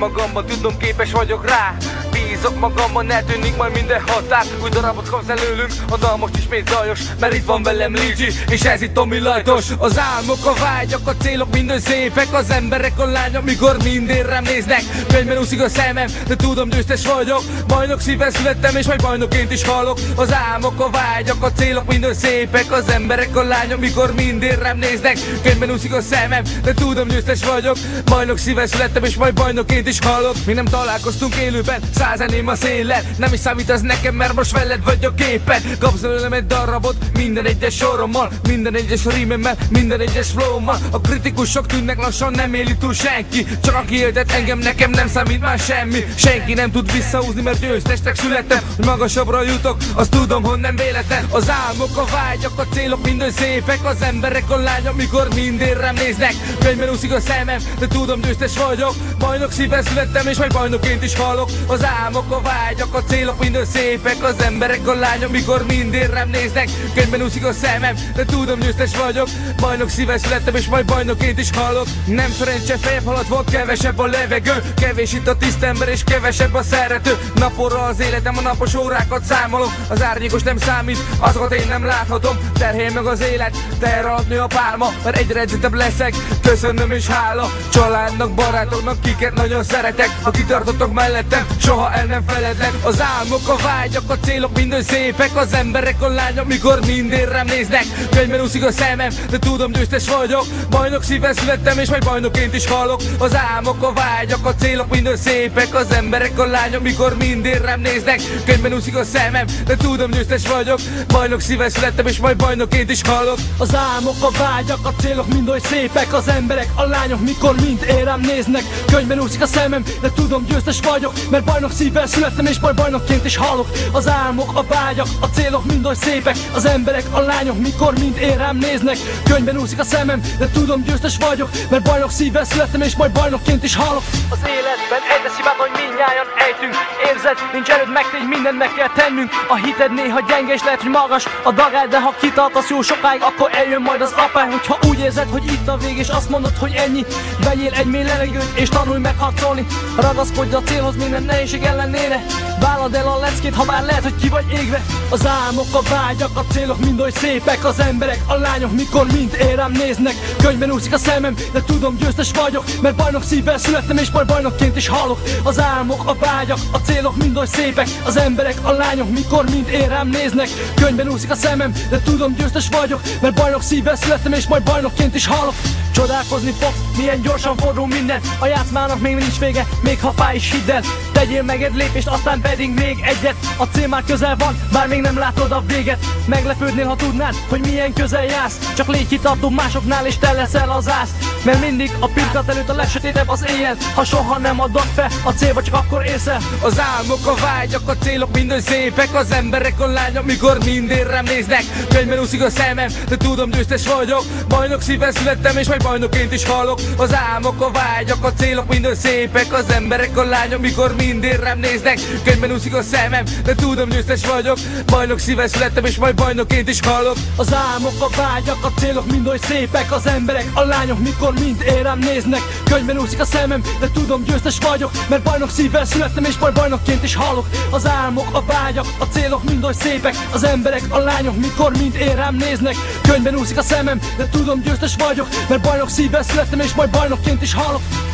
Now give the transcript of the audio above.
magamban, tudom képes vagyok rá. Bízok magamban, eltűnik majd minden határ. Új darabot kapsz előlünk, a dal most ismét zajos, mert itt van velem Lil G, és ez itt Tomi Lajtos. Az álmok, a vágyak, a célok minden szépek. Az emberek, a lányok, mikor mindén rám néznek. Könyvben úszik a szemem, de tudom győztes vagyok. Bajnok szívvel születtem, és majd bajnokként is halok. Az álmok, a vágyak, a célok minden szépek. Az emberek, a lányok, mikor mindén rám néznek. Könyvben úszik a szemem, de tudom győztes vagyok. Bajnok szívvel születtem, és majd bajnokként is halok. Mi nem találkoztunk élőben, százeném a széllel. Nem is számít az nekem, mert most veled vagyok képen. Kapsz velem egy darabot, minden egyes sorommal, minden egyes rímemmel, minden egyes flowmmal. A kritikusok tűnnek lassan, nem éli túl senki. Csak aki éltet engem, nekem nem számít már semmi. Senki nem tud visszahúzni, mert győztesnek születtem. Hogy magasabbra jutok, azt tudom, hogy nem véletlen. Az álmok, a vágyak, a célok minden szépek. Az emberek, a lányok, mikor mindén rám néznek. Könyvben úszik a szemem, de tudom győztes vagyok. Bajnok szívvel születtem, és majd bajnokként is halok. Az álmok, a vágyak, a célok minden szépek. Az emberek, a lányok, mikor mindén rám néznek. Könyvben úszik a szemem, de tudom győztes vagyok. Bajnok szívvel születtem, és majd bajnokként is halok. Nem szerencse, fejebb halad volt, kevesebb a levegő. Kevés itt a tiszta ember, és kevesebb a szerető. Naporra az életem, a napos órákat számolom. Az árnyékos nem számít, azokat én nem láthatom. Terhel meg az élet, terhel alatt nő a pálma. Mert egyre edzettebb leszek, köszönöm és hála. Családnak, barátoknak, kiket nagyon szeretek. Ha kitartottok mellettem, soha el nem feledlek. Az álmok, a vágyak, a célok minden szépek. Az emberek, a lányok, mikor mindén rám néznek. Könyvben úszik a szemem, de tudom győztes vagyok. Bajnok szívvel születtem, és majd bajnokként is halok. Az álmok, a vágyak, a célok minden szépek. Az emberek, a lányok, mikor mindén rám néznek. Könyvben úszik a szemem, de tudom győztes vagyok. Bajnok szívvel születtem, és majd bajnokként is halok. Az álmok, a vágyak, a célok mind oly szépek. Az emberek, a lányok, mikor mind én rám néznek. Könyvben úszik a szemem, de tudom győztes vagyok. Mert bajnok szívvel születtem, és majd bajnokként is halok. Az álmok, a vágyak, a célok mind oly szépek. Az emberek, a lányok, mikor mind én rám néznek. Könyvben úszik a szemem, de tudom győztes vagyok. Mert bajnok szívvel születtem, és majd bajnokként is halok. Az életben egyre szívában, hogy mindnyájan ejtünk. Érzed, nincs erőd megtenni, mindent meg kell tennünk. A hited néha gyenge, és lehet, hogy magas a dagály, de ha kitartasz jó sokáig, akkor eljön majd az apály. Hogyha úgy érzed, hogy itt a vég, és azt mondod, hogy ennyi, vegyél egy mély levegőt, és tanulj meg harcolni. Ragaszkodj a célhoz minden nehézség ellenére. Vállald el a leckét, ha bár lehet, hogy ki vagy égve. Az álmok, a vágyak, a célok mind oly szépek. Az emberek, a lányok, mikor mind én rám néznek. Könyvben úszik a szemem, de tudom győztes vagyok. Mert bajnok szívvel születtem, és majd bajnokként is halok. Az álmok, a vágyak, a célok mind oly szépek. Az emberek, a lányok, mikor mind én rám néznek. Könyvben úszik a szemem, de tudom győztes vagyok. Mert bajnok szívvel születtem, és majd bajnokként is halok. Csodálkozni fogsz, milyen gyorsan fordul minden. A játszmának még nincs vége, még ha fáj is hidd el. Tegyél meg egy lépést, aztán pedig még egyet. A cél már közel van, bár még nem látod a véget. Meglepődnél, ha tudnád, hogy milyen közel jársz. Csak légy kitartóbb másoknál, és te leszel az ász. Mert mindig a pillanat előtt a legsötétebb az éjjel. Ha soha nem adod fel, a célba csak akkor érsz el. Az álmok, a vágyak, a célok minden szépek. Az emberek, a lányok, mikor mindén rám néznek. Könyvben úszik a szemem, de tudom győztes vagyok. Bajnok szívvel születtem, és majd bajnokként is halok. Az álmok, a vágyak, a célok minden szépek. Az emberek, a lányok, mikor mindén rám néznek. Könyvben úszik a szemem, de tudom győztes vagyok. Bajnok szívvel születtem, és majd bajnokként is halok. Az álmok, a vágyak, a célok mind oly szépek. Az emberek, a lányok, mikor mind én rám néznek. Könyvben úszik a szemem, de tudom győztes vagyok. Mert bajnok szívvel születtem, és majd bajnokként is halok. Az álmok, a vágyak, a célok mind oly szépek. Az emberek, a lányok, mikor mind én rám néznek. Könyvben úszik a szemem, de tudom győztes vagyok. Mert bajnok szívvel születtem, és majd bajnokként is halok.